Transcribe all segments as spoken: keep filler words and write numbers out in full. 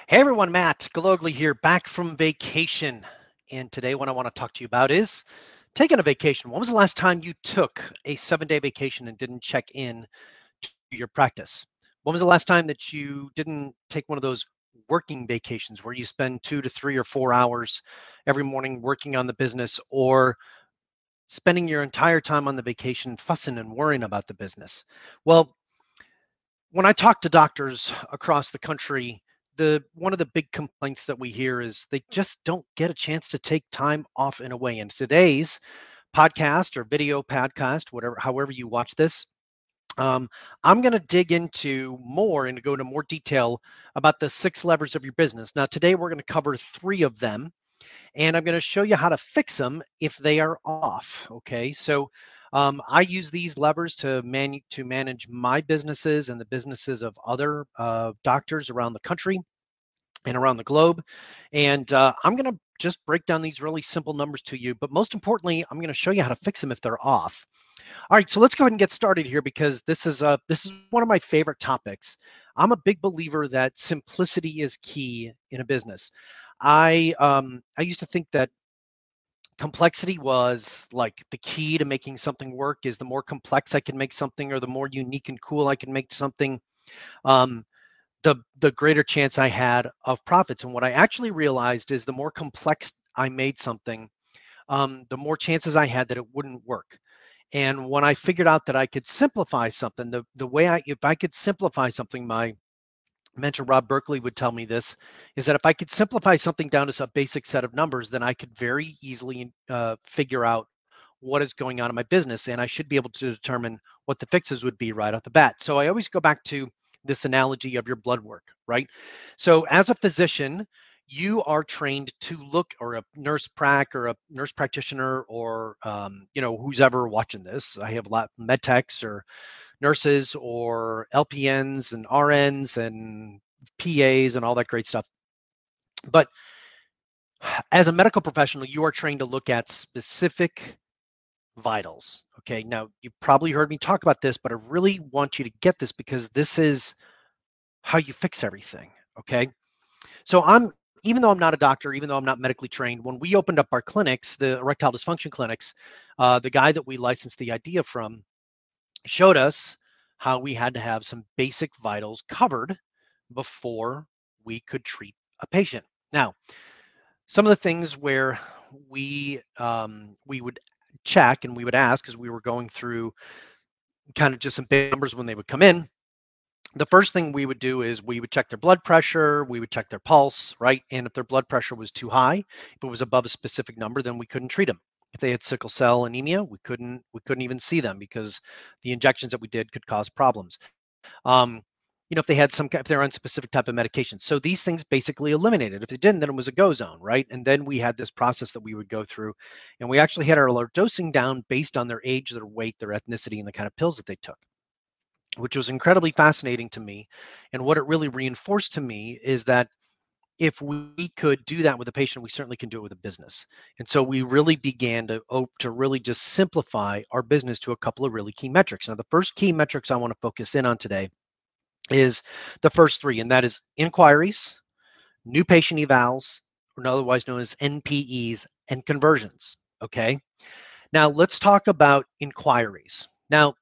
Hey everyone, Matt Galogly here, back from vacation. And today, what I want to talk to you about is taking a vacation. When was the last time you took a seven day vacation and didn't check in to your practice? When was the last time that you didn't take one of those working vacations where you spend two to three or four hours every morning working on the business, or spending your entire time on the vacation fussing and worrying about the business? Well, when I talk to doctors across the country, the one of the big complaints that we hear is they just don't get a chance to take time off in a way. And today's podcast or video podcast, whatever, however you watch this, um, I'm going to dig into more and go into more detail about the six levers of your business. Now, today we're going to cover three of them, and I'm going to show you how to fix them if they are off. Okay, so um, I use these levers to man to manage my businesses and the businesses of other uh, doctors around the country and around the globe. And uh, I'm going to just break down these really simple numbers to you, but most importantly, I'm going to show you how to fix them if they're off. All right, so let's go ahead and get started here, because this is uh, this is one of my favorite topics. I'm a big believer that simplicity is key in a business. I um, I used to think that complexity was like the key to making something work. Is the more complex I can make something, or the more unique and cool I can make something, um, the the greater chance I had of profits. And what I actually realized is the more complex I made something, um, the more chances I had that it wouldn't work. And when I figured out that I could simplify something, the the way I if I could simplify something, my mentor Rob Berkeley would tell me this, is that if I could simplify something down to a basic set of numbers, then I could very easily uh, figure out what is going on in my business, and I should be able to determine what the fixes would be right off the bat. So I always go back to this analogy of your blood work, right? So as a physician, you are trained to look, or a nurse prac, or a nurse practitioner, or um, you know, who's ever watching this. I have a lot of med techs or nurses or L P Ns and R Ns and P As and all that great stuff. But as a medical professional, you are trained to look at specific vitals. Okay. Now, you've probably heard me talk about this, but I really want you to get this, because this is how you fix everything. Okay. So I'm, even though I'm not a doctor, even though I'm not medically trained, when we opened up our clinics, the erectile dysfunction clinics, uh, the guy that we licensed the idea from showed us how we had to have some basic vitals covered before we could treat a patient. Now, some of the things where we um, we would check and we would ask, as we were going through kind of just some big numbers when they would come in. The first thing we would do is we would check their blood pressure, we would check their pulse, right? And if their blood pressure was too high, if it was above a specific number, then we couldn't treat them. If they had sickle cell anemia, we couldn't we couldn't even see them, because the injections that we did could cause problems. Um, you know, if they had some, if they're on specific type of medication. So these things basically eliminated. If they didn't, then it was a go zone, right? And then we had this process that we would go through, and we actually had our dosing down based on their age, their weight, their ethnicity, and the kind of pills that they took, which was incredibly fascinating to me. And what it really reinforced to me is that if we could do that with a patient, we certainly can do it with a business. And so we really began to oh, to really just simplify our business to a couple of really key metrics. Now, the first key metrics I want to focus in on today is the first three, and that is inquiries, new patient evals, or otherwise known as N P Es, and conversions. Okay. Now let's talk about inquiries. Now,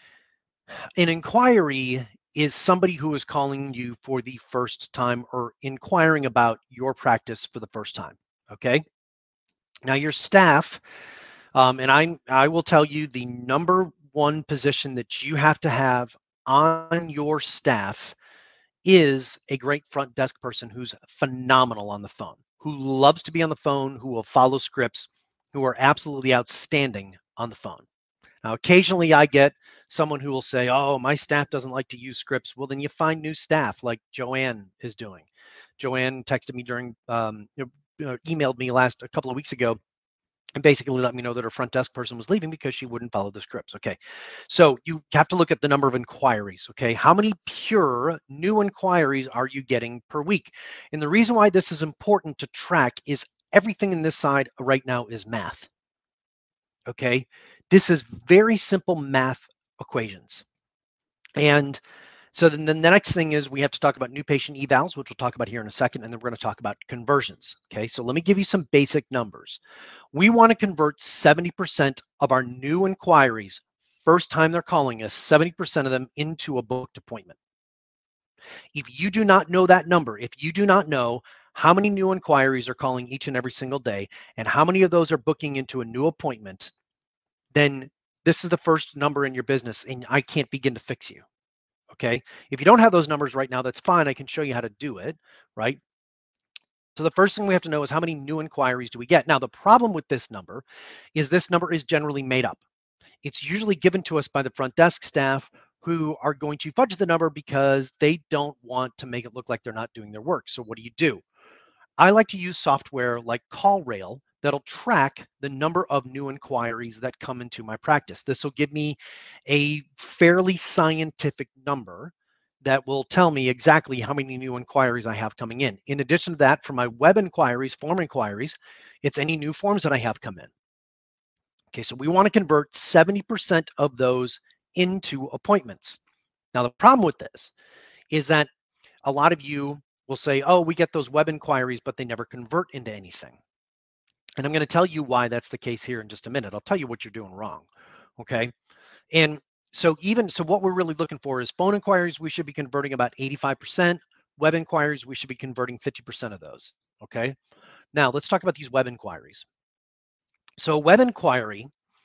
an inquiry is somebody who is calling you for the first time, or inquiring about your practice for the first time. Okay. Now your staff, um, and I, I will tell you the number one position that you have to have on your staff is a great front desk person who's phenomenal on the phone, who loves to be on the phone, who will follow scripts, who are absolutely outstanding on the phone. Now, occasionally I get someone who will say, oh, my staff doesn't like to use scripts. Well, then you find new staff, like Joanne is doing. Joanne texted me during, um, you know, emailed me last a couple of weeks ago, and basically let me know that her front desk person was leaving because she wouldn't follow the scripts. Okay. So you have to look at the number of inquiries. Okay. How many pure new inquiries are you getting per week? And the reason why this is important to track is everything in this side right now is math. Okay. This is very simple math equations. And So then the next thing is we have to talk about new patient evals, which we'll talk about here in a second, and then we're going to talk about conversions. Okay, so let me give you some basic numbers. We want to convert seventy percent of our new inquiries, first time they're calling us, seventy percent of them into a booked appointment. If you do not know that number, if you do not know how many new inquiries are calling each and every single day, and how many of those are booking into a new appointment, then this is the first number in your business, and I can't begin to fix you. Okay. If you don't have those numbers right now, that's fine. I can show you how to do it. Right. So the first thing we have to know is how many new inquiries do we get? Now, the problem with this number is this number is generally made up. It's usually given to us by the front desk staff who are going to fudge the number because they don't want to make it look like they're not doing their work. So what do you do? I like to use software like CallRail that'll track the number of new inquiries that come into my practice. This will give me a fairly scientific number that will tell me exactly how many new inquiries I have coming in. In addition to that, for my web inquiries, form inquiries, it's any new forms that I have come in. Okay, so we want to convert seventy percent of those into appointments. Now, the problem with this is that a lot of you will say, oh, we get those web inquiries, but they never convert into anything. And I'm going to tell you why that's the case here in just a minute. I'll tell you what you're doing wrong. Okay. And so even so what we're really looking for is phone inquiries, we should be converting about eighty-five percent. Web inquiries, we should be converting fifty percent of those. Okay. Now let's talk about these web inquiries. So a web inquiry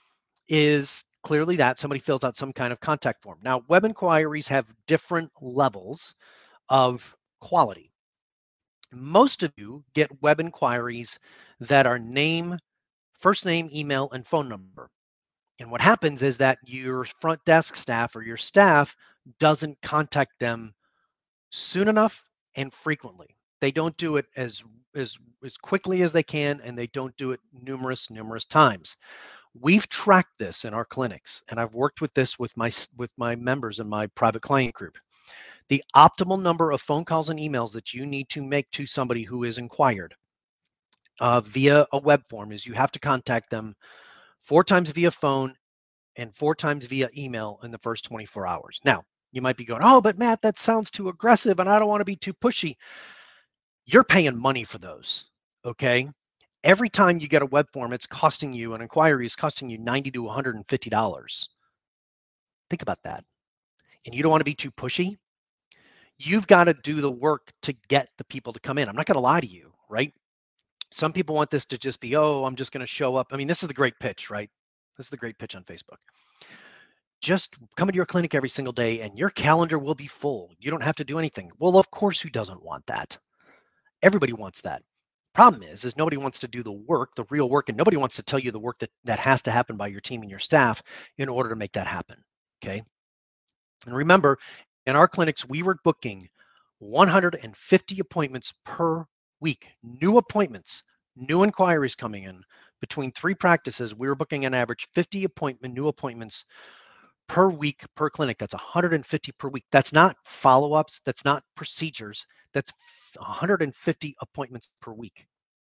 is clearly that somebody fills out some kind of contact form. Now, web inquiries have different levels of quality. Most of you get web inquiries that are name, first name, email, and phone number. And what happens is that your front desk staff or your staff doesn't contact them soon enough and frequently. They don't do it as, as, as quickly as they can, and they don't do it numerous, numerous times. We've tracked this in our clinics, and I've worked with this with my, with my members in my private client group. The optimal number of phone calls and emails that you need to make to somebody who is inquired uh, via a web form is you have to contact them four times via phone and four times via email in the first twenty-four hours. Now, you might be going, oh, but Matt, that sounds too aggressive and I don't want to be too pushy. You're paying money for those, okay? Every time you get a web form, it's costing you, an inquiry is costing you ninety to one hundred fifty dollars. Think about that. And you don't want to be too pushy. You've got to do the work to get the people to come in. I'm not going to lie to you, right? Some people want this to just be, oh, I'm just going to show up. I mean, this is the great pitch, right? This is the great pitch on Facebook. Just come into your clinic every single day and your calendar will be full. You don't have to do anything. Well, of course, who doesn't want that? Everybody wants that. Problem is, is nobody wants to do the work, the real work, and nobody wants to tell you the work that, that has to happen by your team and your staff in order to make that happen, okay? And remember, in our clinics, we were booking one hundred fifty appointments per week, new appointments, new inquiries coming in. Between three practices, we were booking an average fifty appointment, new appointments per week per clinic. That's one hundred fifty per week. That's not follow-ups. That's not procedures. That's one hundred fifty appointments per week.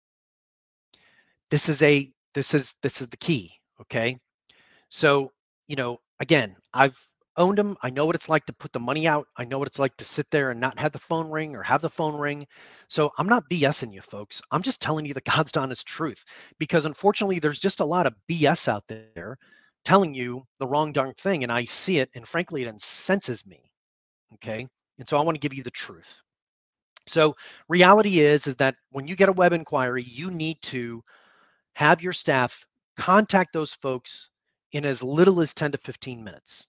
This is a, this is, this is the key. Okay. So, you know, again, I've owned them. I know what it's like to put the money out. I know what it's like to sit there and not have the phone ring or have the phone ring. So I'm not BSing you folks. I'm just telling you the God's honest truth, because unfortunately there's just a lot of B S out there telling you the wrong darn thing. And I see it. And frankly, it incenses me. Okay. And so I want to give you the truth. So reality is, is that when you get a web inquiry, you need to have your staff contact those folks in as little as ten to fifteen minutes.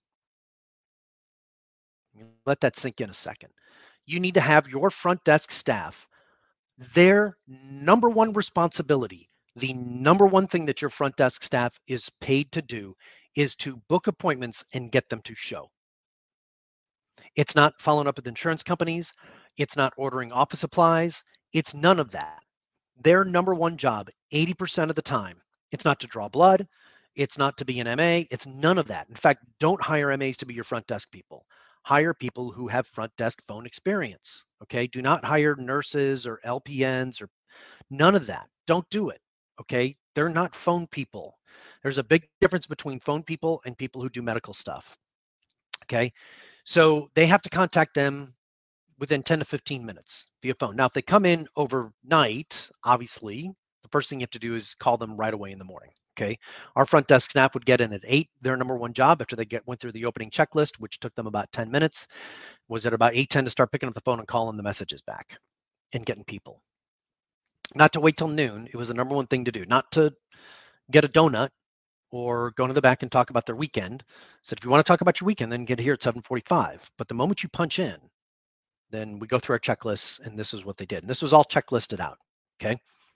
Let that sink in a second. You need to have your front desk staff, their number one responsibility, the number one thing that your front desk staff is paid to do is to book appointments and get them to show. It's not following up with insurance companies. It's not ordering office supplies. It's none of that. Their number one job, eighty percent of the time, it's not to draw blood. It's not to be an M A. It's none of that. In fact, don't hire M As to be your front desk people. Hire people who have front desk phone experience. Okay. Do not hire nurses or L P Ns or none of that. Don't do it. Okay. They're not phone people. There's a big difference between phone people and people who do medical stuff. Okay. So they have to contact them within ten to fifteen minutes via phone. Now, if they come in overnight, obviously, the first thing you have to do is call them right away in the morning. Okay. Our front desk staff would get in at eight. Their number one job after they get went through the opening checklist, which took them about ten minutes, was at about eight ten to start picking up the phone and calling the messages back and getting people. Not to wait till noon. It was the number one thing to do. Not to get a donut or go to the back and talk about their weekend. So if you want to talk about your weekend, then get here at seven forty-five. But the moment you punch in, then we go through our checklists, and this is what they did. And this was all checklisted out, okay?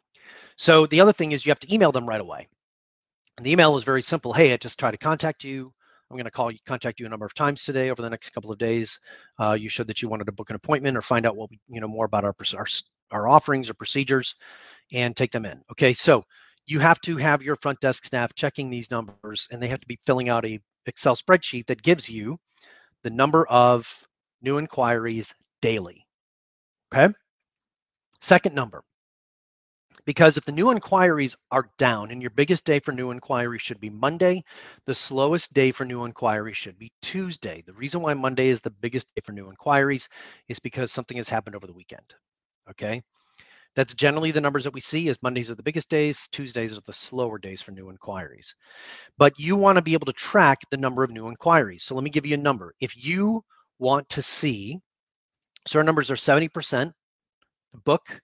So the other thing is you have to email them right away. And the email is very simple. Hey, I just tried to contact you. I'm going to call you, contact you a number of times today over the next couple of days. Uh, you showed that you wanted to book an appointment or find out what we, you know, more about our, our our offerings or procedures, and take them in. Okay, so you have to have your front desk staff checking these numbers, and they have to be filling out a Excel spreadsheet that gives you the number of new inquiries daily. Okay. Second number, because if the new inquiries are down, and your biggest day for new inquiries should be Monday, the slowest day for new inquiries should be Tuesday. The reason why Monday is the biggest day for new inquiries is because something has happened over the weekend. Okay. That's generally the numbers that we see, is Mondays are the biggest days, Tuesdays are the slower days for new inquiries. But you want to be able to track the number of new inquiries. So let me give you a number. If you want to see, so our numbers are seventy percent book,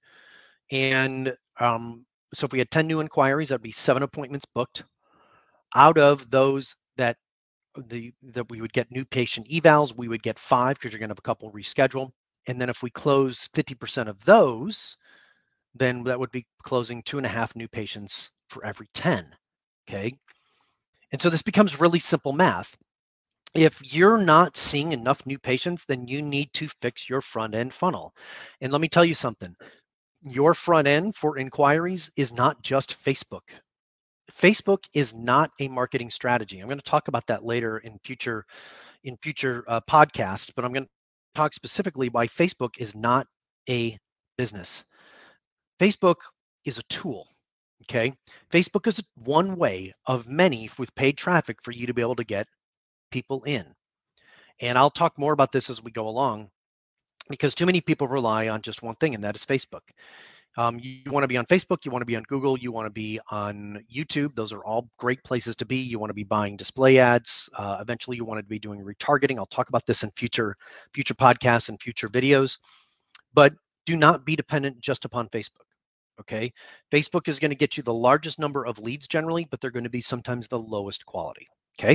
and um, so if we had ten new inquiries, that'd be seven appointments booked. Out of those that the that we would get new patient evals, we would get five, because you're going to have a couple reschedule. And then if we close fifty percent of those, then that would be closing two and a half new patients for every ten. Okay. And so this becomes really simple math. If you're not seeing enough new patients, then you need to fix your front end funnel. And let me tell you something. Your front end for inquiries is not just Facebook. Facebook is not a marketing strategy. I'm going to talk about that later in future in future uh, podcasts, but I'm going to talk specifically why Facebook is not a business. Facebook is a tool. Okay. Facebook is one way of many with paid traffic for you to be able to get people in. And I'll talk more about this as we go along, because too many people rely on just one thing, and that is Facebook. Um, you, you want to be on Facebook, you want to be on Google, you want to be on YouTube. Those are all great places to be. You want to be buying display ads. Uh, eventually, you want to be doing retargeting. I'll talk about this in future future podcasts and future videos. But do not be dependent just upon Facebook. Okay, Facebook is going to get you the largest number of leads generally, but they're going to be sometimes the lowest quality. Okay,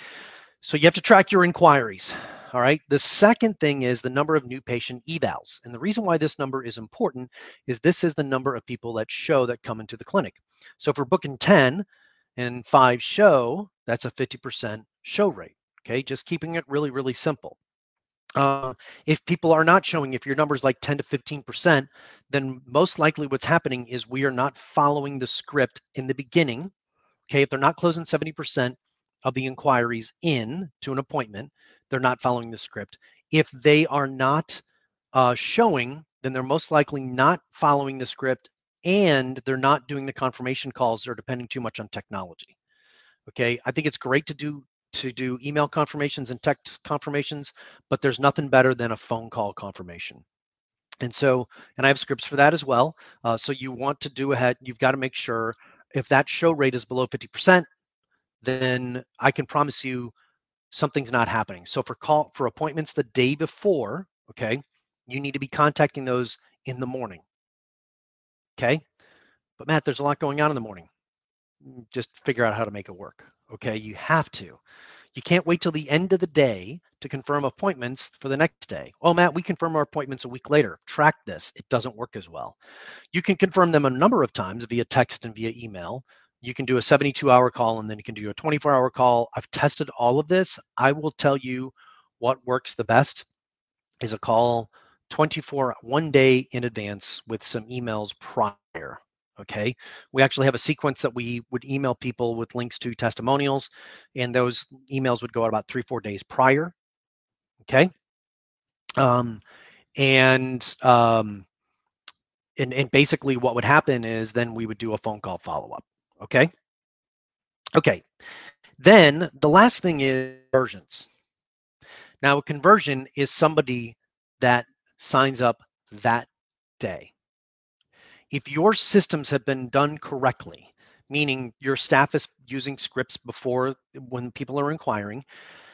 so you have to track your inquiries. All right. The second thing is the number of new patient evals. And the reason why this number is important is this is the number of people that show that come into the clinic. So if we're booking ten and five show, that's a fifty percent show rate. Okay, just keeping it really, really simple. Uh, if people are not showing, if your number is like ten to fifteen percent, then most likely what's happening is we are not following the script in the beginning. Okay, if they're not closing seventy percent of the inquiries in to an appointment, they're not following the script. If they are not uh, showing, then they're most likely not following the script, and they're not doing the confirmation calls. They're depending too much on technology. Okay, I think it's great to do to do email confirmations and text confirmations, but there's nothing better than a phone call confirmation. And so, and I have scripts for that as well. Uh, so you want to do ahead, you've got to make sure if that show rate is below fifty percent, then I can promise you something's not happening. So for call for appointments the day before, okay, you need to be contacting those in the morning. Okay. But Matt, there's a lot going on in the morning. Just figure out how to make it work. Okay. You have to. You can't wait till the end of the day to confirm appointments for the next day. Oh, Matt, we confirm our appointments a week later. Track this. It doesn't work as well. You can confirm them a number of times via text and via email. You can do a seventy-two hour call, and then you can do a twenty-four hour call. I've tested all of this. I will tell you what works the best is a call twenty-four, one day in advance with some emails prior. Okay, we actually have a sequence that we would email people with links to testimonials, and those emails would go out about three, four days prior. Okay, um, and um, and and basically what would happen is then we would do a phone call follow up. Okay, okay. Then the last thing is conversions. Now, a conversion is somebody that signs up that day. If your systems have been done correctly, meaning your staff is using scripts before when people are inquiring,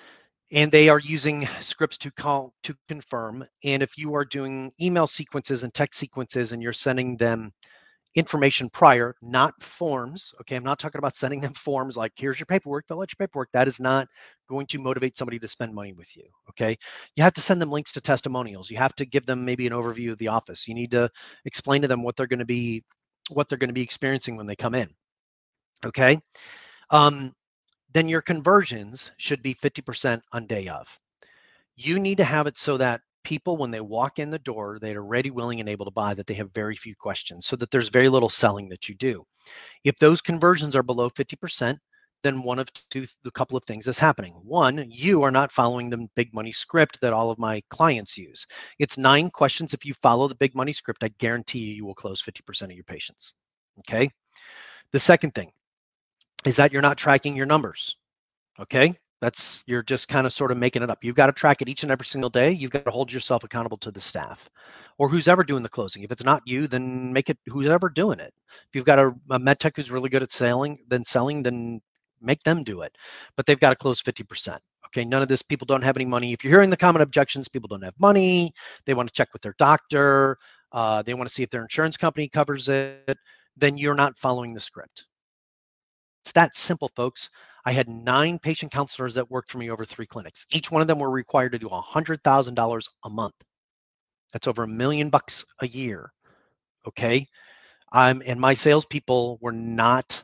and they are using scripts to call to confirm, and if you are doing email sequences and text sequences and you're sending them information prior, not forms. Okay, I'm not talking about sending them forms like, here's your paperwork, fill out your paperwork. That is not going to motivate somebody to spend money with you. Okay, you have to send them links to testimonials. You have to give them maybe an overview of the office. You need to explain to them what they're going to be, what they're going to be experiencing when they come in. Okay, um, then your conversions should be fifty percent on day of. You need to have it so that people, when they walk in the door, they are ready, willing, and able to buy, that they have very few questions, so that there's very little selling that you do. If those conversions are below fifty percent, then one of two, a couple of things is happening. One, you are not following the big money script that all of my clients use. It's nine questions. If you follow the big money script, I guarantee you, you will close fifty percent of your patients. Okay. The second thing is that you're not tracking your numbers. Okay. That's, you're just kind of sort of making it up. You've got to track it each and every single day. You've got to hold yourself accountable to the staff or who's ever doing the closing. If it's not you, then make it who's ever doing it. If you've got a, a med tech who's really good at selling, then selling, then make them do it. But they've got to close fifty percent. Okay, none of this, people don't have any money. If you're hearing the common objections, people don't have money. They want to check with their doctor. Uh, they want to see if their insurance company covers it. Then you're not following the script. It's that simple, folks. I had nine patient counselors that worked for me over three clinics. Each one of them were required to do one hundred thousand dollars a month. That's over a million bucks a year. Okay. Um, and my salespeople were not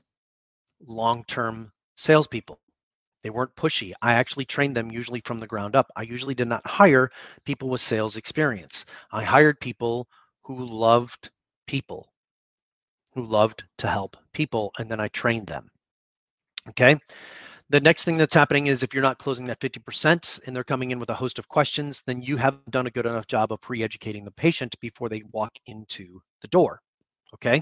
long-term salespeople. They weren't pushy. I actually trained them usually from the ground up. I usually did not hire people with sales experience. I hired people who loved people, who loved to help people, and then I trained them. Okay. The next thing that's happening is if you're not closing that fifty percent and they're coming in with a host of questions, then you haven't done a good enough job of pre-educating the patient before they walk into the door. Okay.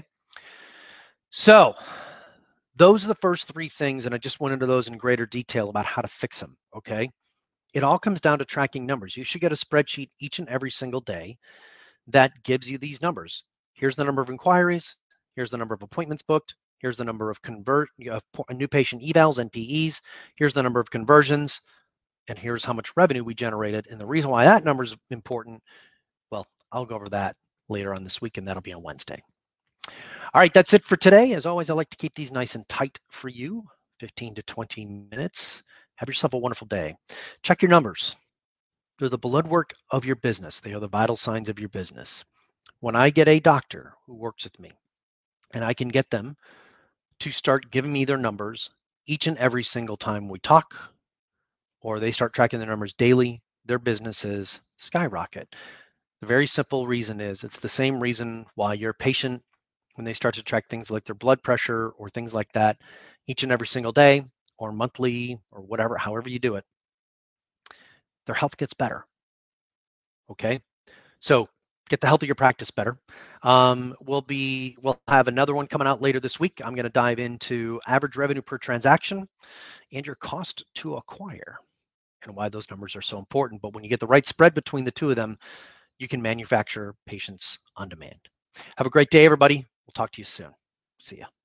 So those are the first three things, and I just went into those in greater detail about how to fix them. Okay. It all comes down to tracking numbers. You should get a spreadsheet each and every single day that gives you these numbers. Here's the number of inquiries. Here's the number of appointments booked. Here's the number of convert uh, new patient evals, N P Es. Here's the number of conversions, and here's how much revenue we generated. And the reason why that number is important, well, I'll go over that later on this week, and that'll be on Wednesday. All right, that's it for today. As always, I like to keep these nice and tight for you, fifteen to twenty minutes. Have yourself a wonderful day. Check your numbers. They're the blood work of your business. They are the vital signs of your business. When I get a doctor who works with me, and I can get them to start giving me their numbers each and every single time we talk, or they start tracking their numbers daily, their businesses skyrocket. The very simple reason is it's the same reason why your patient, when they start to track things like their blood pressure or things like that each and every single day or monthly or whatever, however you do it, their health gets better. Okay. So get the health of your practice better. Um, we'll be, we'll have another one coming out later this week. I'm going to dive into average revenue per transaction and your cost to acquire and why those numbers are so important. But when you get the right spread between the two of them, you can manufacture patients on demand. Have a great day, everybody. We'll talk to you soon. See ya.